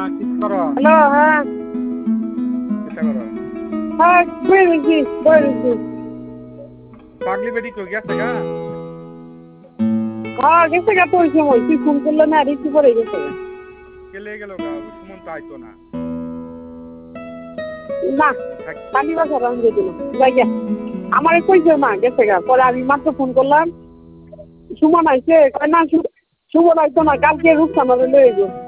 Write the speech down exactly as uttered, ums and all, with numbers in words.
কি করো? হ্যালো হ্যাঁ কিতা করো? হ্যাঁ কই রইছি কই রইছি পাগলি বেটি কই গেছে গা? হ্যাঁ গেছে গা তো ওই সময় তুই ফোন করলে না রিসিভ করে গেছে গা। গেলে গেল গা সুমন তো আইতো না। না থাক, কালি বাসা রান দিয়ে দিল যাই গা আমারে কইছে মা গেছে গা পরে আমি মাত্র ফোন করলাম সুমন আইছে কয় না সু- সুমন আইতো না কালকে রূপসানারে লয়ে গো